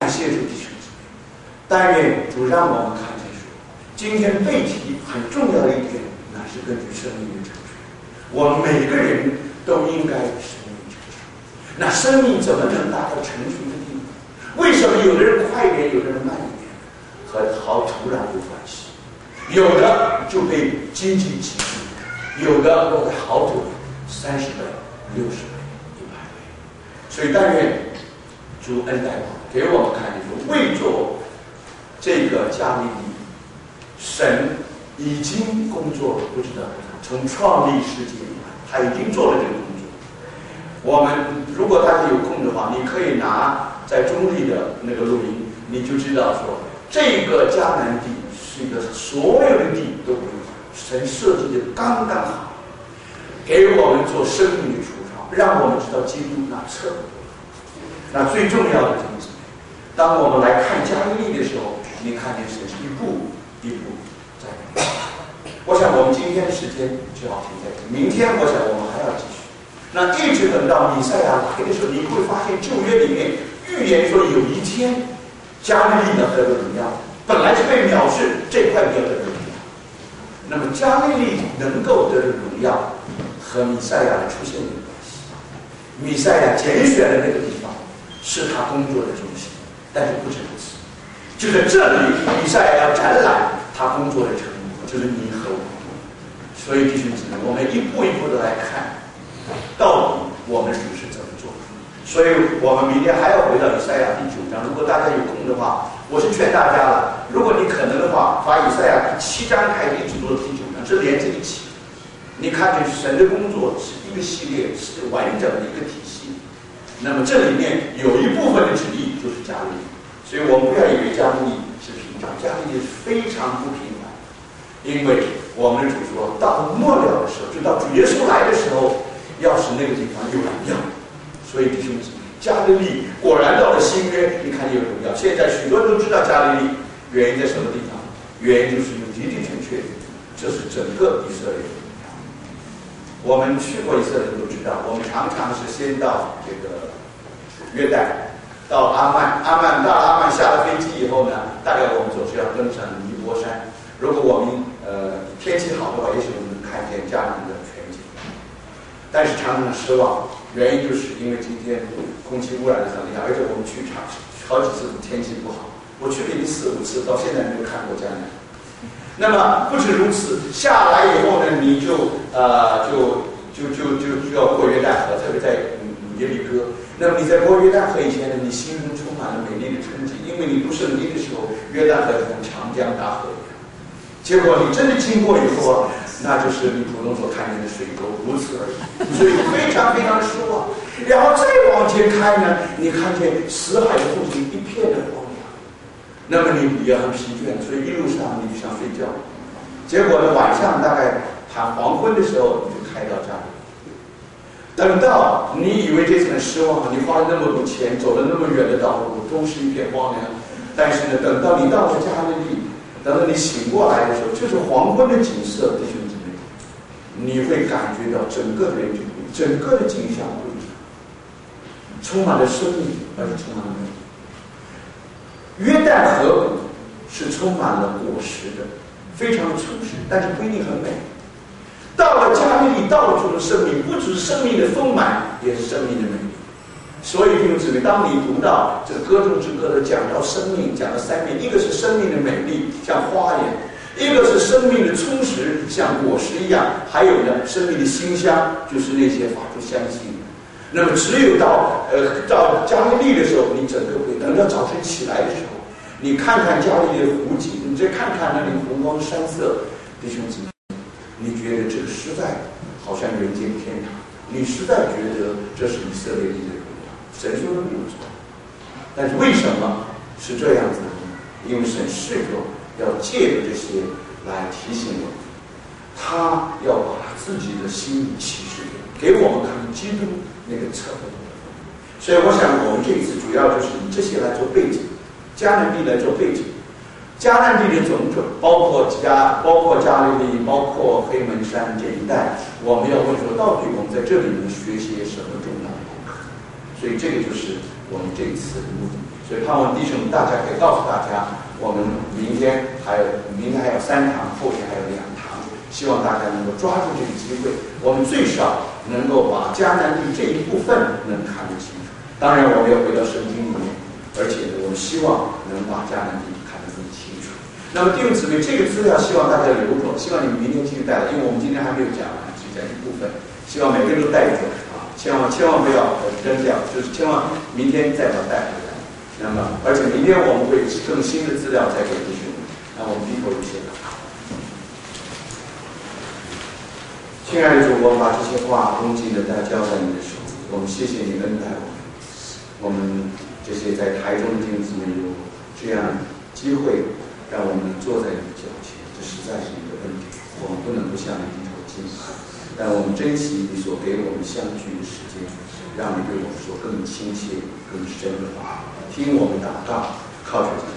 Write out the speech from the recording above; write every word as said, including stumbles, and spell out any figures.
谢主弟兄姊妹，但愿主让我们看见说，今天背题很重要的一点，那是根据生命的成熟，我们每个人都应该生命成熟。那生命怎么能达到成熟的地步？为什么有的人快一点，有的人慢一点？和好土壤有关系。有的就被经济挤住，有的落得好久，三十倍、六十倍、一百倍。所以但愿主恩待我，给我们看见说，为做这个加利利，神已经工作了，不知道从创立世界以来，他已经做了这个工作。我们如果大家有空的话，你可以拿在中立的那个录音，你就知道说，这个迦南地是一个所有的地都不用神设计的刚刚好，给我们做生命的出创，让我们知道基督那彻底。那最重要的就是，当我们来看加利利的时候，你看见神是一步一步在那里。我想我们今天的时间就要停在这，明天我想我们还要继续。那一直等到弥赛亚来的时候，你会发现旧约里面预言说有一天加利利能得荣耀，本来是被藐视，这块要得荣耀。那么加利利能够得荣耀，和弥赛亚的出现有关系。弥赛亚拣选的那个地方是他工作的中心，但是不止如此，就在这里，弥赛亚要展览他工作的成果，就是你和我。所以弟兄姊妹，我们一步一步的来看，到底我们主是怎么做。所以我们明天还要回到以赛亚第九章，如果大家有空的话，我是劝大家了，如果你可能的话，把以赛亚第七章开始一直读到第九章，是连在一起。你看见神的工作是一个系列，是完整的一个体系。那么这里面有一部分的旨意就是加利利，所以我们不要以为加利利是平常，加利利是非常不平凡。因为我们的主说，到末了的时候，就到主耶稣来的时候，要使那个地方有荣耀。所以弟兄姊妹，加利利果然到了新约，你看有荣耀。现在许多人都知道加利利，原因在什么地方？原因就是有的的确确，这是整个以色列。我们去过以色列都知道，我们常常是先到这个约旦，到阿曼，阿曼到阿曼下了飞机以后呢，大概我们总是要登上尼泊山。如果我们呃天气好的话，也许我们能看见迦南的全景，但是常常失望，原因就是因为今天空气污染的很厉害，而且我们去场好几次天气不好，我去了一次五次，到现在没有看过迦南。那么不止如此，下来以后呢，你就呃就就就就就要过约旦河，特别在耶利哥。那么你在过约旦河以前呢，你心中充满了美丽的憧憬，因为你读圣经的时候，约旦河就像长江大河一样。结果你真的经过以后啊，那就是你普通所看见的水沟，如此而已，所以非常非常的失望。然后再往前开呢，你看见死海的附近一片的荒凉，那么你也很疲倦，所以一路上你就想睡觉。结果呢，晚上大概谈黄昏的时候，你就开到这里。等到你以为这次很失望，你花了那么多钱，走了那么远的道路，都是一片荒凉。但是呢，等到你到了加利利，等到你醒过来的时候，就是黄昏的景色，弟兄姊妹，你会感觉到整个的人就不一样，整个的景象不一样，充满了生命，而且充满了美。约旦河谷是充满了果实的，非常充实，但是不一定很美。到了加利利，到处的生命，不只是生命的丰满，也是生命的美丽。所以弟兄姊妹，当你读到这个歌中之歌的讲到生命，讲到三面，一个是生命的美丽，像花一样；一个是生命的充实，像果实一样；还有呢，生命的馨香，就是那些发出香气。那么只有到呃到加利利的时候，你整个会等到早晨起来的时候，你看看加利利的湖景，你再看看那里红光山色，弟兄姊妹，你觉得这个实在好像人间天堂，你实在觉得这是以色列地的荣耀。神说的没有错，但是为什么是这样子呢？因为神是否要借着这些来提醒我们，他要把他自己的心意启示给我们看基督那个侧面。所以我想我们这一次主要就是以这些来做背景，迦南地来做背景。迦南地的种种，包括加，包括加利利，包括黑门山这一带，我们要问说，到底我们在这里能学些什么重要的功课？所以这个就是我们这一次的目的。 所以盼望弟兄大家可以告诉大家，我们明天还有明天还有三堂，后天还有两堂，希望大家能够抓住这个机会，我们最少能够把迦南地这一部分能看得清楚。当然，我们要回到圣经里面，而且呢，我们希望能把迦南地看得更清楚。那么弟兄姊妹，这个资料希望大家留着，希望你们明天继续带来，因为我们今天还没有讲完，只讲一部分，希望每个人都带着啊，千万千万不要扔掉，就是千万明天再把它带回来。那么，而且明天我们会更新的资料再给弟兄们。那我们低头一些。亲爱的主，我把这些话恭敬的大交在你的手里，我们谢谢你恩待我们。我们这些在台中的弟兄姊妹有这样机会，让我们坐在你的脚前，这实在是你的恩典，我们不能不向你低头敬拜。但我们珍惜你所给我们相聚的时间，让你对我们说更亲切、更深的话。听我们祷告，靠着